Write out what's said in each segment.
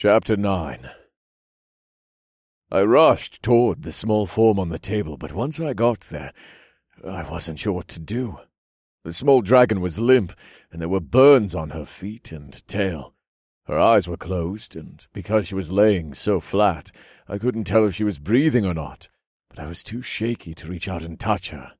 Chapter 9. I rushed toward the small form on the table, but once I got there, I wasn't sure what to do. The small dragon was limp, and there were burns on her feet and tail. Her eyes were closed, and because she was laying so flat, I couldn't tell if she was breathing or not, but I was too shaky to reach out and touch her.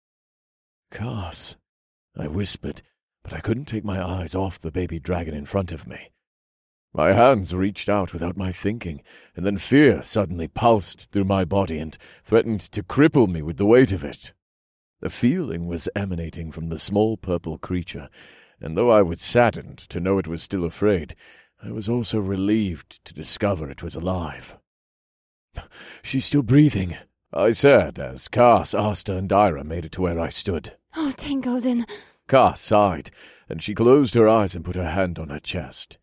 "Cass," I whispered, but I couldn't take my eyes off the baby dragon in front of me. My hands reached out without my thinking, and then fear suddenly pulsed through my body and threatened to cripple me with the weight of it. The feeling was emanating from the small purple creature, and though I was saddened to know it was still afraid, I was also relieved to discover it was alive. "She's still breathing," I said as Cass, Asta, and Ira made it to where I stood. "Oh, thank Odin." Cass sighed, and she closed her eyes and put her hand on her chest.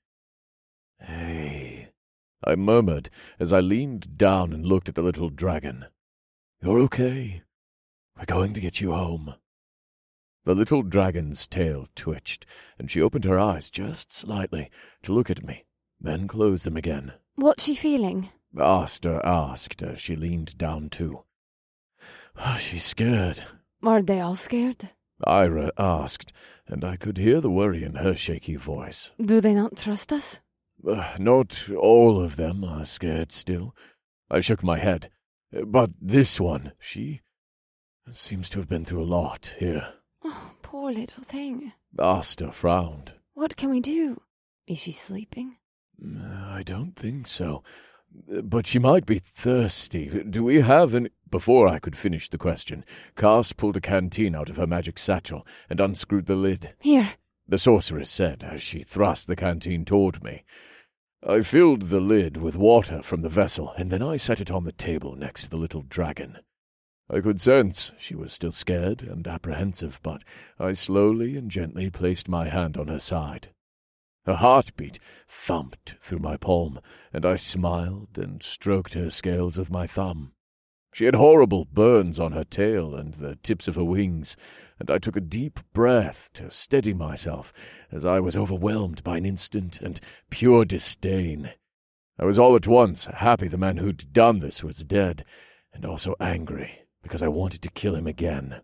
"Hey," I murmured as I leaned down and looked at the little dragon. "You're okay. We're going to get you home." The little dragon's tail twitched, and she opened her eyes just slightly to look at me, then closed them again. "What's she feeling?" Asta asked as she leaned down too. "She's scared." "Are they all scared?" Ira asked, and I could hear the worry in her shaky voice. "Do they not trust us?" "Not all of them are scared still." I shook my head. "But this one, she seems to have been through a lot here." "Oh, poor little thing." Asta frowned. "What can we do? Is she sleeping?" "I don't think so. But she might be thirsty. Do we have any—" Before I could finish the question, Cass pulled a canteen out of her magic satchel and unscrewed the lid. "Here," the sorceress said as she thrust the canteen toward me. I filled the lid with water from the vessel, and then I set it on the table next to the little dragon. I could sense she was still scared and apprehensive, but I slowly and gently placed my hand on her side. Her heartbeat thumped through my palm, and I smiled and stroked her scales with my thumb. She had horrible burns on her tail and the tips of her wings, and I took a deep breath to steady myself as I was overwhelmed by an instant and pure disdain. I was all at once happy the man who'd done this was dead, and also angry because I wanted to kill him again.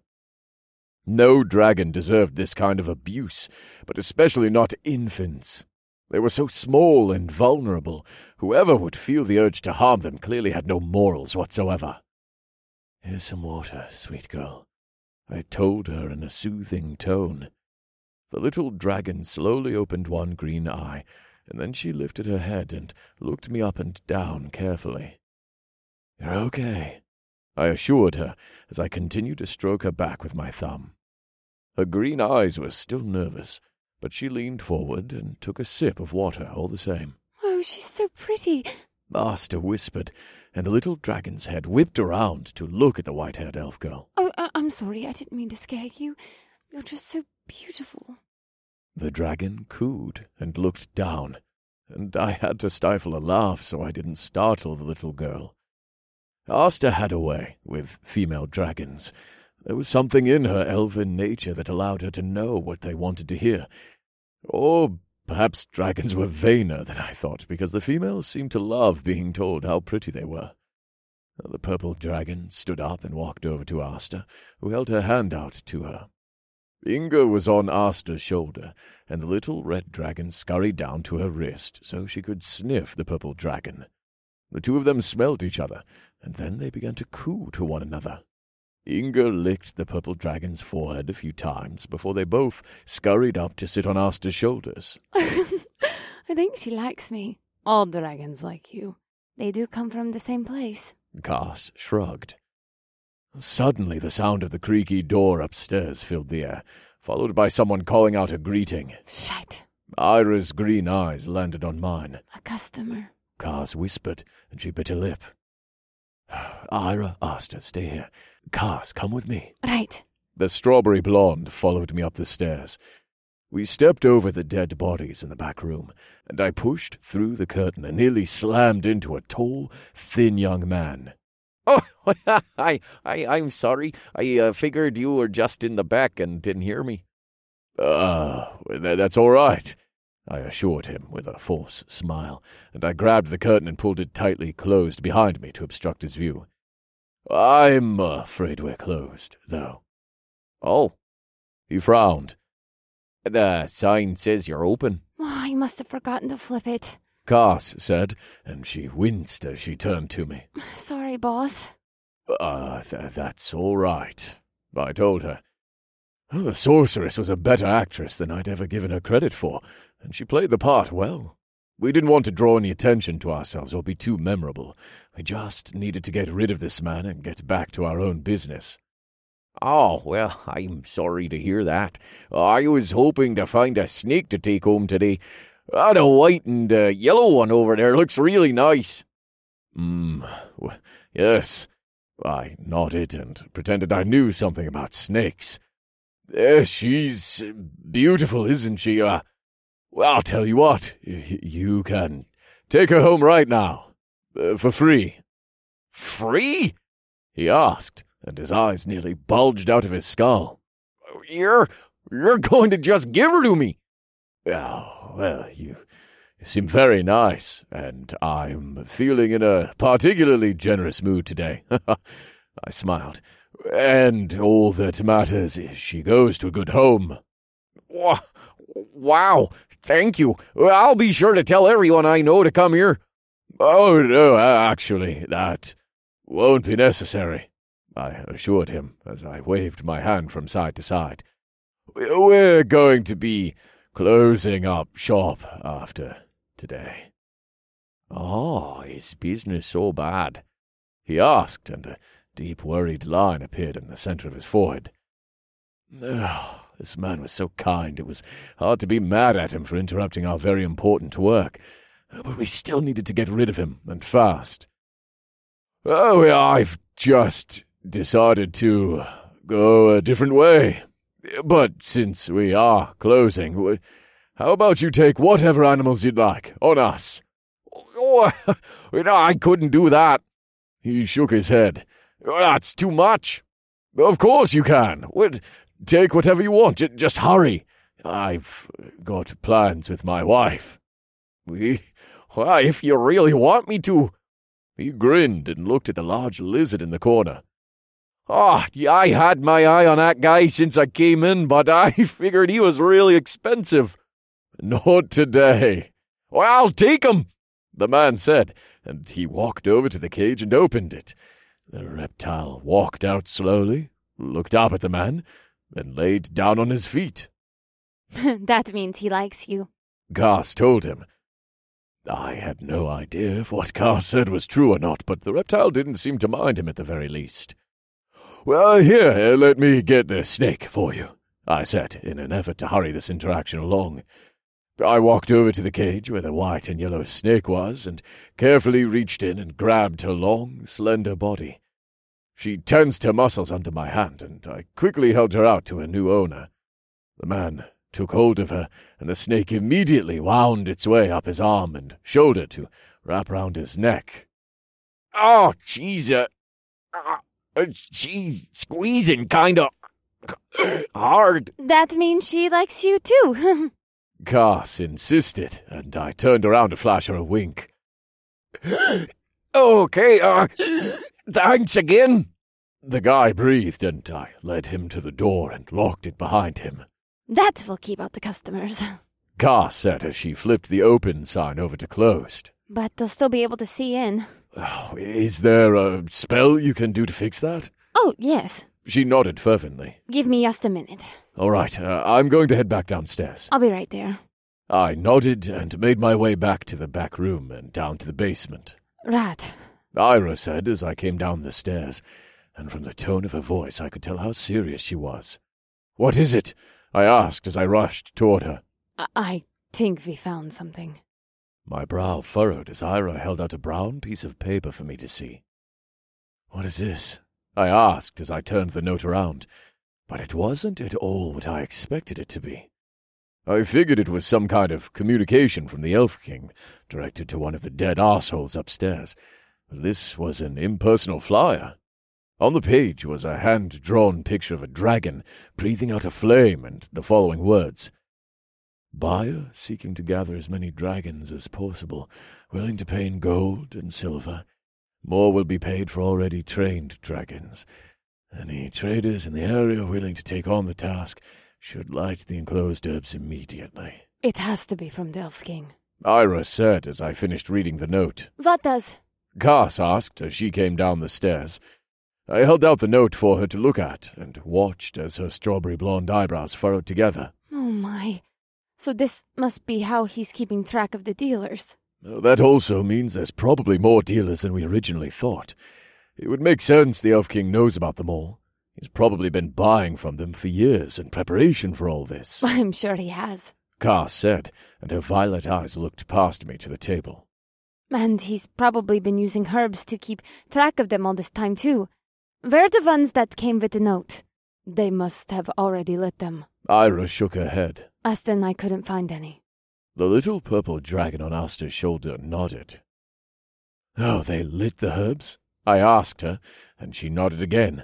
No dragon deserved this kind of abuse, but especially not infants. They were so small and vulnerable. Whoever would feel the urge to harm them clearly had no morals whatsoever. "Here's some water, sweet girl," I told her in a soothing tone. The little dragon slowly opened one green eye, and then she lifted her head and looked me up and down carefully. "You're okay," I assured her as I continued to stroke her back with my thumb. Her green eyes were still nervous, but she leaned forward and took a sip of water all the same. "Oh, she's so pretty," Asta whispered, and the little dragon's head whipped around to look at the white-haired elf girl. "Oh, I'm sorry, I didn't mean to scare you. You're just so beautiful." The dragon cooed and looked down, and I had to stifle a laugh so I didn't startle the little girl. Asta had a way with female dragons. There was something in her elven nature that allowed her to know what they wanted to hear. Or perhaps dragons were vainer than I thought, because the females seemed to love being told how pretty they were. The purple dragon stood up and walked over to Asta, who held her hand out to her. Inga was on Asta's shoulder, and the little red dragon scurried down to her wrist so she could sniff the purple dragon. The two of them smelled each other, and then they began to coo to one another. Inga licked the purple dragon's forehead a few times before they both scurried up to sit on Asta's shoulders. "I think she likes me. All dragons like you. They do come from the same place." Cass shrugged. Suddenly the sound of the creaky door upstairs filled the air, followed by someone calling out a greeting. "Shite." Ira's green eyes landed on mine. "A customer." Cass whispered, and she bit her lip. Ira asked her, "Stay here. Cass, come with me." "Right." The strawberry blonde followed me up the stairs. We stepped over the dead bodies in the back room, and I pushed through the curtain and nearly slammed into a tall, thin young man. "Oh, I'm sorry. I figured you were just in the back and didn't hear me." That's all right." I assured him with a false smile, and I grabbed the curtain and pulled it tightly closed behind me to obstruct his view. I'm afraid we're closed, though. Oh. He frowned. The sign says you're open. Oh, I must have forgotten to flip it. Cass said, and she winced as she turned to me. Sorry, boss. That's all right, I told her. The sorceress was a better actress than I'd ever given her credit for, and she played the part well. We didn't want to draw any attention to ourselves or be too memorable. We just needed to get rid of this man and get back to our own business. Oh, well, I'm sorry to hear that. I was hoping to find a snake to take home today. The white and yellow one over there looks really nice. Yes. I nodded and pretended I knew something about snakes. She's beautiful, isn't she? Well, I'll tell you what, you can take her home right now, for free. Free? He asked, and his eyes nearly bulged out of his skull. You're going to just give her to me? Oh, well, you seem very nice, and I'm feeling in a particularly generous mood today. I smiled. And all that matters is she goes to a good home. Wow, thank you. I'll be sure to tell everyone I know to come here. Oh, no, actually, that won't be necessary, I assured him as I waved my hand from side to side. We're going to be closing up shop after today. Oh, is business so bad? He asked, and a deep, worried line appeared in the center of his forehead. Oh, this man was so kind, it was hard to be mad at him for interrupting our very important work. But we still needed to get rid of him, and fast. Oh, I've just decided to go a different way. But since we are closing, how about you take whatever animals you'd like on us? Oh, I couldn't do that. He shook his head. That's too much. Of course you can. Take whatever you want. Just hurry. I've got plans with my wife. If you really want me to. He grinned and looked at the large lizard in the corner. Yeah, I had my eye on that guy since I came in, but I figured he was really expensive. Not today. Well, I'll take him, the man said, and he walked over to the cage and opened it. The reptile walked out slowly, looked up at the man, then laid down on his feet. That means he likes you, Cass told him. I had no idea if what Cass said was true or not, but the reptile didn't seem to mind him at the very least. Well, here, let me get the snake for you, I said, in an effort to hurry this interaction along. I walked over to the cage where the white and yellow snake was and carefully reached in and grabbed her long, slender body. She tensed her muscles under my hand, and I quickly held her out to her new owner. The man took hold of her, and the snake immediately wound its way up his arm and shoulder to wrap round his neck. Oh, she's squeezing kind of hard. That means she likes you too. Cass insisted, and I turned around to flash her a wink. Okay, thanks again. The guy breathed, and I led him to the door and locked it behind him. That will keep out the customers. Cass said as she flipped the open sign over to closed. But they'll still be able to see in. Oh, is there a spell you can do to fix that? Oh, yes. She nodded fervently. Give me just a minute. All right, I'm going to head back downstairs. I'll be right there. I nodded and made my way back to the back room and down to the basement. Right. Ira said as I came down the stairs, and from the tone of her voice I could tell how serious she was. What is it? I asked as I rushed toward her. I think we found something. My brow furrowed as Ira held out a brown piece of paper for me to see. What is this? I asked as I turned the note around, but it wasn't at all what I expected it to be. I figured it was some kind of communication from the Elf King, directed to one of the dead arseholes upstairs. But this was an impersonal flyer. On the page was a hand-drawn picture of a dragon breathing out a flame and the following words. Buyer seeking to gather as many dragons as possible, willing to pay in gold and silver. More will be paid for already trained dragons. Any traders in the area willing to take on the task should light the enclosed herbs immediately. It has to be from the Elf King. Ira said as I finished reading the note. What does? Cass asked as she came down the stairs. I held out the note for her to look at and watched as her strawberry blonde eyebrows furrowed together. Oh my. So this must be how he's keeping track of the dealers. That also means there's probably more dealers than we originally thought. It would make sense the Elf King knows about them all. He's probably been buying from them for years in preparation for all this. I'm sure he has. Cass said, and her violet eyes looked past me to the table. And he's probably been using herbs to keep track of them all this time, too. Where are the ones that came with the note? They must have already lit them. Ira shook her head. Asta and I couldn't find any. The little purple dragon on Asta's shoulder nodded. Oh, they lit the herbs? I asked her, and she nodded again.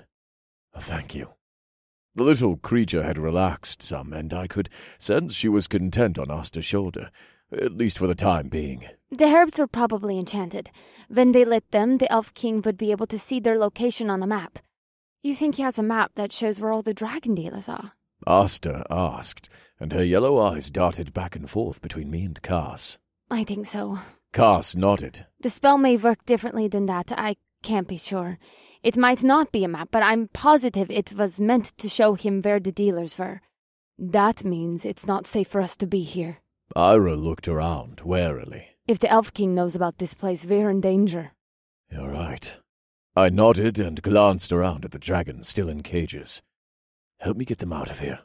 Thank you. The little creature had relaxed some, and I could sense she was content on Asta's shoulder, at least for the time being. The herbs were probably enchanted. When they lit them, the Elf King would be able to see their location on a map. You think he has a map that shows where all the dragon dealers are? Asta asked, and her yellow eyes darted back and forth between me and Cass. I think so. Cass nodded. The spell may work differently than that. I can't be sure. It might not be a map, but I'm positive it was meant to show him where the dealers were. That means it's not safe for us to be here. Ira looked around warily. If the Elf King knows about this place, we're in danger. You're right. I nodded and glanced around at the dragons still in cages. Help me get them out of here.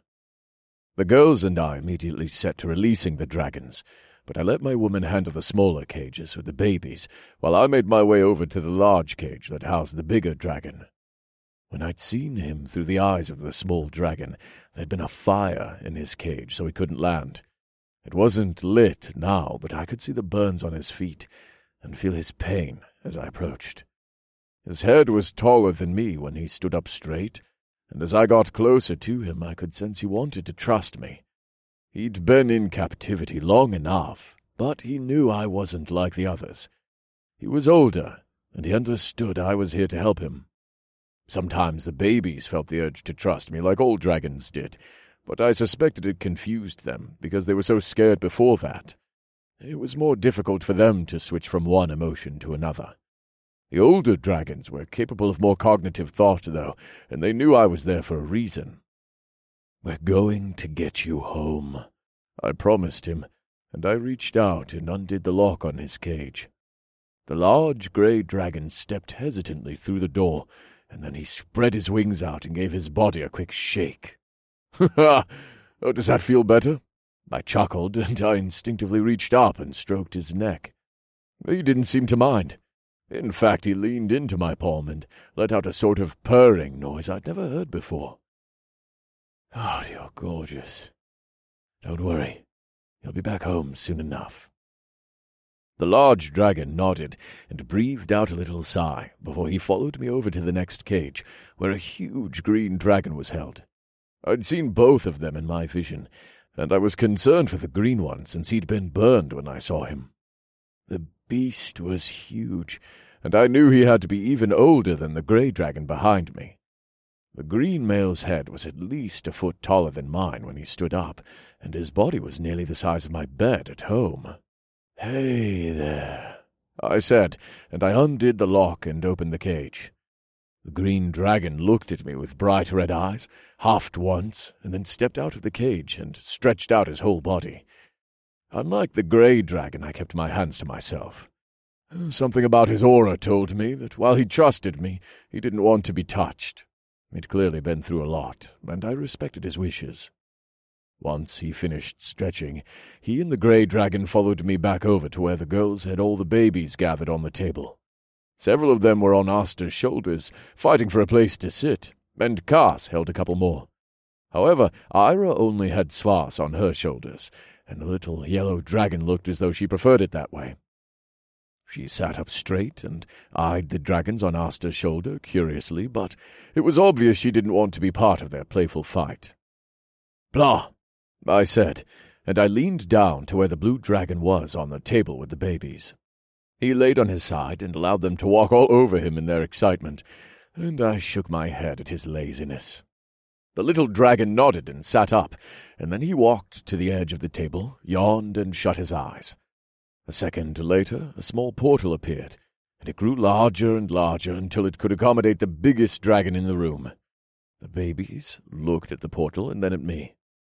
The girls and I immediately set to releasing the dragons, but I let my woman handle the smaller cages with the babies, while I made my way over to the large cage that housed the bigger dragon. When I'd seen him through the eyes of the small dragon, there'd been a fire in his cage, so he couldn't land. It wasn't lit now, but I could see the burns on his feet and feel his pain as I approached. His head was taller than me when he stood up straight, and as I got closer to him, I could sense he wanted to trust me. He'd been in captivity long enough, but he knew I wasn't like the others. He was older, and he understood I was here to help him. Sometimes the babies felt the urge to trust me like all dragons did, but I suspected it confused them because they were so scared before that. It was more difficult for them to switch from one emotion to another. The older dragons were capable of more cognitive thought, though, and they knew I was there for a reason. We're going to get you home, I promised him, and I reached out and undid the lock on his cage. The large grey dragon stepped hesitantly through the door, and then he spread his wings out and gave his body a quick shake. Oh, does that feel better? I chuckled, and I instinctively reached up and stroked his neck. He didn't seem to mind. In fact, he leaned into my palm and let out a sort of purring noise I'd never heard before. Oh, you're gorgeous. Don't worry. You'll be back home soon enough. The large dragon nodded and breathed out a little sigh before he followed me over to the next cage, where a huge green dragon was held. I'd seen both of them in my vision, and I was concerned for the green one since he'd been burned when I saw him. The beast was huge, and I knew he had to be even older than the grey dragon behind me. The green male's head was at least a foot taller than mine when he stood up, and his body was nearly the size of my bed at home. Hey there, I said, and I undid the lock and opened the cage. The green dragon looked at me with bright red eyes, huffed once, and then stepped out of the cage and stretched out his whole body. Unlike the grey dragon, I kept my hands to myself. Something about his aura told me that while he trusted me, he didn't want to be touched. He'd clearly been through a lot, and I respected his wishes. Once he finished stretching, he and the grey dragon followed me back over to where the girls had all the babies gathered on the table. Several of them were on Asta's shoulders, fighting for a place to sit, and Cass held a couple more. However, Ira only had Svas on her shoulders, and the little yellow dragon looked as though she preferred it that way. She sat up straight and eyed the dragons on Asta's shoulder curiously, but it was obvious she didn't want to be part of their playful fight. Blah, I said, and I leaned down to where the blue dragon was on the table with the babies. He laid on his side and allowed them to walk all over him in their excitement, and I shook my head at his laziness. The little dragon nodded and sat up, and then he walked to the edge of the table, yawned, and shut his eyes. A second later, a small portal appeared, and it grew larger and larger until it could accommodate the biggest dragon in the room. The babies looked at the portal and then at me.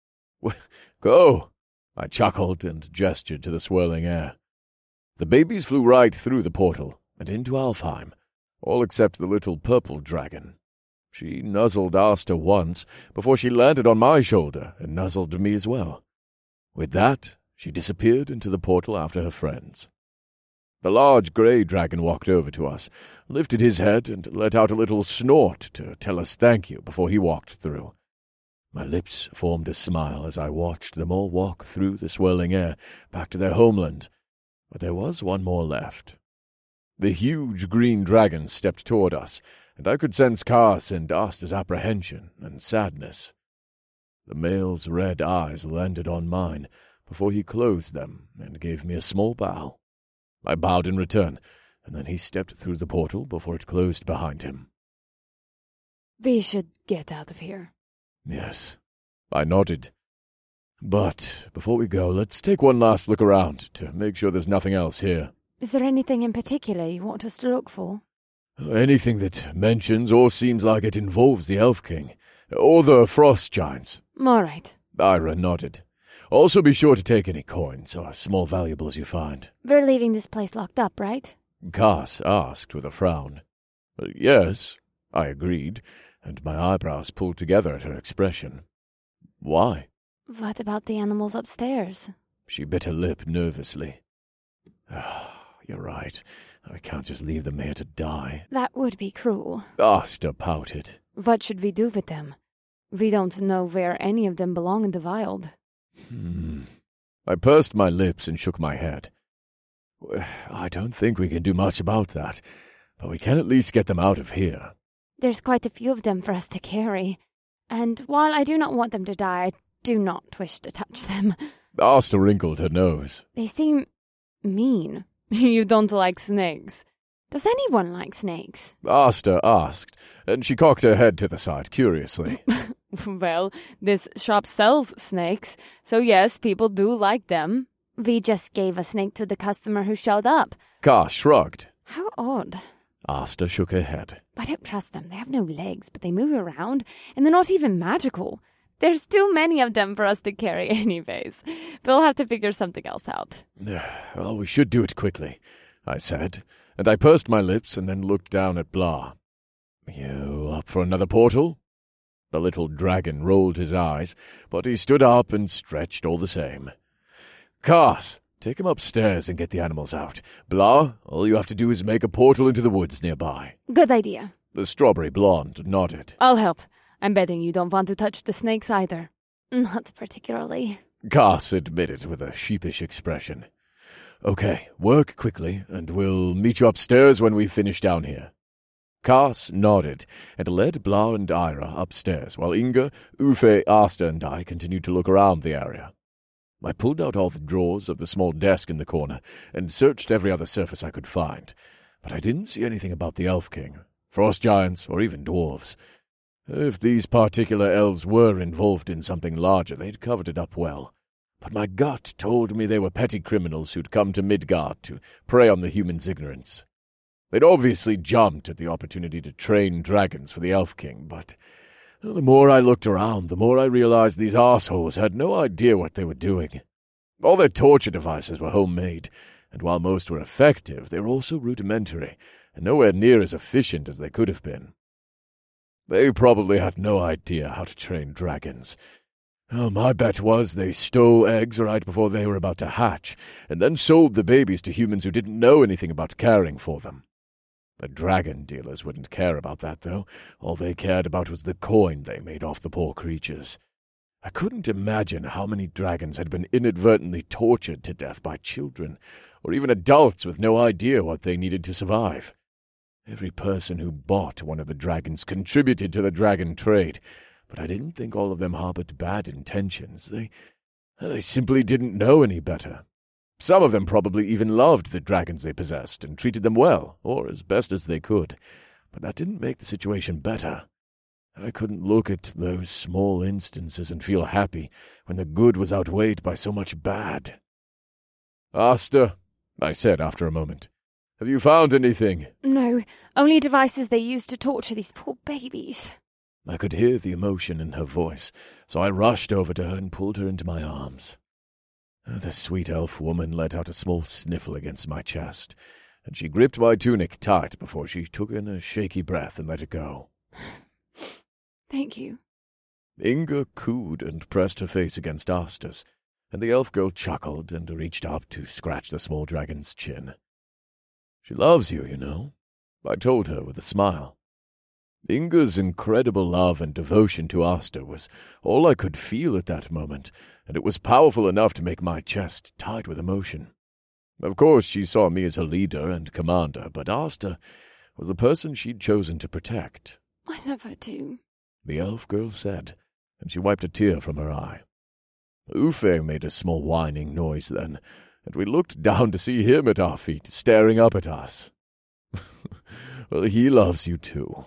"Go!" I chuckled and gestured to the swirling air. The babies flew right through the portal and into Alfheim, all except the little purple dragon. She nuzzled Asta once before she landed on my shoulder and nuzzled me as well. With that, she disappeared into the portal after her friends. The large grey dragon walked over to us, lifted his head, and let out a little snort to tell us thank you before he walked through. My lips formed a smile as I watched them all walk through the swirling air back to their homeland, but there was one more left. The huge green dragon stepped toward us, and I could sense Kars and Asta's apprehension and sadness. The male's red eyes landed on mine before he closed them and gave me a small bow. I bowed in return, and then he stepped through the portal before it closed behind him. We should get out of here. Yes, I nodded. But before we go, let's take one last look around to make sure there's nothing else here. Is there anything in particular you want us to look for? Anything that mentions or seems like it involves the Elf King, or the Frost Giants. All right. Ira nodded. Also be sure to take any coins or small valuables you find. We're leaving this place locked up, right? Kars asked with a frown. Yes, I agreed, and my eyebrows pulled together at her expression. Why? What about the animals upstairs? She bit her lip nervously. You're right. I can't just leave them here to die. That would be cruel. Asta pouted. What should we do with them? We don't know where any of them belong in the wild. I pursed my lips and shook my head. I don't think we can do much about that, but we can at least get them out of here. There's quite a few of them for us to carry, and while I do not want them to die, I do not wish to touch them. Asta wrinkled her nose. They seem mean. You don't like snakes. Does anyone like snakes? Asta asked, and she cocked her head to the side curiously. Well, this shop sells snakes, so yes, people do like them. We just gave a snake to the customer who showed up. Kars shrugged. How odd. Asta shook her head. I don't trust them. They have no legs, but they move around, and they're not even magical. There's too many of them for us to carry anyways. We'll have to figure something else out. Well, we should do it quickly, I said, and I pursed my lips and then looked down at Blah. You up for another portal? The little dragon rolled his eyes, but he stood up and stretched all the same. Kars, take him upstairs and get the animals out. Blah, all you have to do is make a portal into the woods nearby. Good idea. The strawberry blonde nodded. I'll help. I'm betting you don't want to touch the snakes either. Not particularly. Kars admitted with a sheepish expression. Okay, work quickly, and we'll meet you upstairs when we've finished down here. Kars nodded and led Blah and Ira upstairs, while Inga, Uffe, Asta, and I continued to look around the area. I pulled out all the drawers of the small desk in the corner and searched every other surface I could find, but I didn't see anything about the Elf King, Frost Giants, or even dwarves. If these particular elves were involved in something larger, they'd covered it up well. But my gut told me they were petty criminals who'd come to Midgard to prey on the humans' ignorance. They'd obviously jumped at the opportunity to train dragons for the Elf King, but the more I looked around, the more I realized these assholes had no idea what they were doing. All their torture devices were homemade, and while most were effective, they were also rudimentary, and nowhere near as efficient as they could have been. They probably had no idea how to train dragons. My bet was they stole eggs right before they were about to hatch, and then sold the babies to humans who didn't know anything about caring for them. The dragon dealers wouldn't care about that, though. All they cared about was the coin they made off the poor creatures. I couldn't imagine how many dragons had been inadvertently tortured to death by children, or even adults with no idea what they needed to survive. Every person who bought one of the dragons contributed to the dragon trade, but I didn't think all of them harbored bad intentions. They simply didn't know any better. Some of them probably even loved the dragons they possessed and treated them well, or as best as they could. But that didn't make the situation better. I couldn't look at those small instances and feel happy when the good was outweighed by so much bad. "Asta," I said after a moment, "have you found anything?" No, only devices they use to torture these poor babies. I could hear the emotion in her voice, so I rushed over to her and pulled her into my arms. The sweet elf woman let out a small sniffle against my chest, and she gripped my tunic tight before she took in a shaky breath and let it go. Thank you. Inga cooed and pressed her face against Asta's, and the elf girl chuckled and reached up to scratch the small dragon's chin. "She loves you, you know," I told her with a smile. Inga's incredible love and devotion to Asta was all I could feel at that moment, and it was powerful enough to make my chest tight with emotion. Of course, she saw me as her leader and commander, but Asta was the person she'd chosen to protect. I love her too, the elf girl said, and she wiped a tear from her eye. Uffe made a small whining noise then, and we looked down to see him at our feet, staring up at us. Well, he loves you too.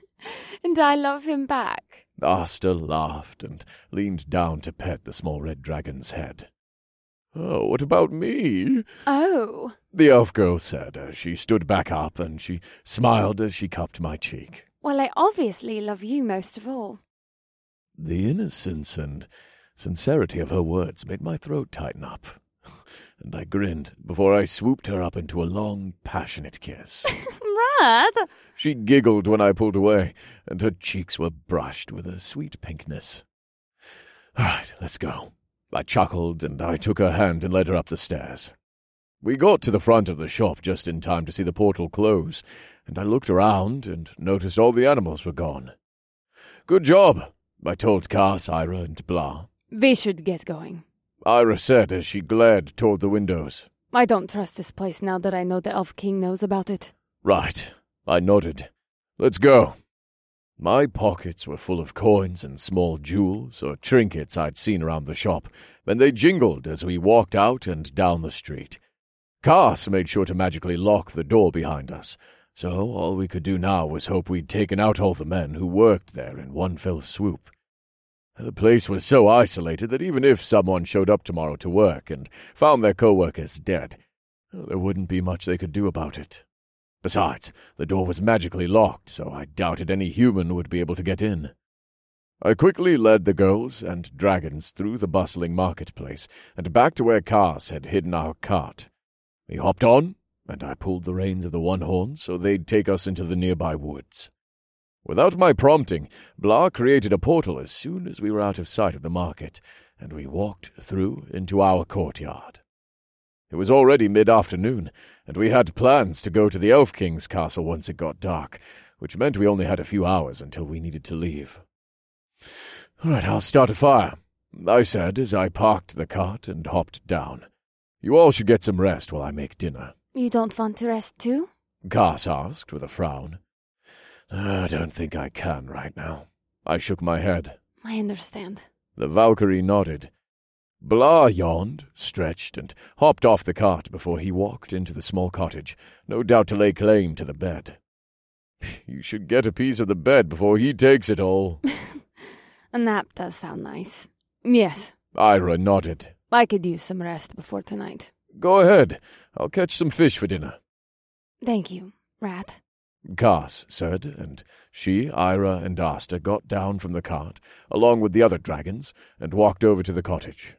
And I love him back. Asta laughed and leaned down to pet the small red dragon's head. "Oh, what about me?" Oh, the elf girl said as she stood back up, and she smiled as she cupped my cheek. well, I obviously love you most of all. The innocence and sincerity of her words made my throat tighten up, and I grinned before I swooped her up into a long, passionate kiss. Rad! She giggled when I pulled away, and her cheeks were brushed with a sweet pinkness. "All right, let's go." I chuckled, and I took her hand and led her up the stairs. We got to the front of the shop just in time to see the portal close, and I looked around and noticed all the animals were gone. "Good job," I told Cass, Ira, and Blah. We should get going. Ira said as she glared toward the windows. I don't trust this place now that I know the Elf King knows about it. "Right," I nodded. "Let's go." My pockets were full of coins and small jewels or trinkets I'd seen around the shop, and they jingled as we walked out and down the street. Cass made sure to magically lock the door behind us, so all we could do now was hope we'd taken out all the men who worked there in one fell swoop. The place was so isolated that even if someone showed up tomorrow to work and found their co-workers dead, there wouldn't be much they could do about it. Besides, the door was magically locked, so I doubted any human would be able to get in. I quickly led the girls and dragons through the bustling marketplace and back to where Cass had hidden our cart. We hopped on, and I pulled the reins of the one horn so they'd take us into the nearby woods. Without my prompting, Blah created a portal as soon as we were out of sight of the market, and we walked through into our courtyard. It was already mid-afternoon, and we had plans to go to the Elf King's castle once it got dark, which meant we only had a few hours until we needed to leave. "All right, I'll start a fire," I said as I parked the cart and hopped down. "You all should get some rest while I make dinner." You don't want to rest too? Cass asked with a frown. "I don't think I can right now." I shook my head. I understand. The Valkyrie nodded. Blah yawned, stretched, and hopped off the cart before he walked into the small cottage, no doubt to lay claim to the bed. "You should get a piece of the bed before he takes it all." A nap does sound nice. Yes, Ira nodded. I could use some rest before tonight. "Go ahead. I'll catch some fish for dinner." Thank you, Rat. Cass said, and she, Ira, and Asta got down from the cart, along with the other dragons, and walked over to the cottage.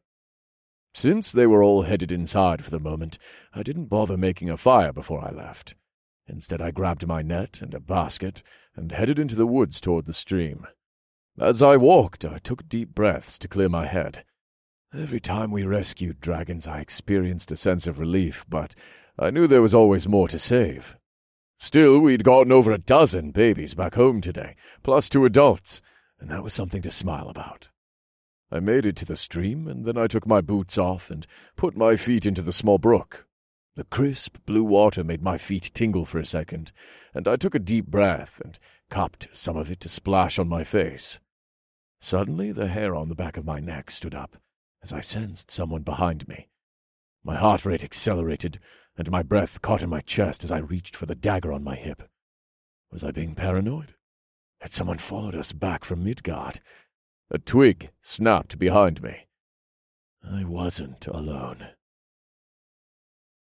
Since they were all headed inside for the moment, I didn't bother making a fire before I left. Instead, I grabbed my net and a basket and headed into the woods toward the stream. As I walked, I took deep breaths to clear my head. Every time we rescued dragons, I experienced a sense of relief, but I knew there was always more to save. Still, we'd gotten over a dozen babies back home today, plus 2 adults, and that was something to smile about. I made it to the stream, and then I took my boots off and put my feet into the small brook. The crisp blue water made my feet tingle for a second, and I took a deep breath and cupped some of it to splash on my face. Suddenly, the hair on the back of my neck stood up, as I sensed someone behind me. My heart rate accelerated, and my breath caught in my chest as I reached for the dagger on my hip. Was I being paranoid? Had someone followed us back from Midgard? A twig snapped behind me. I wasn't alone.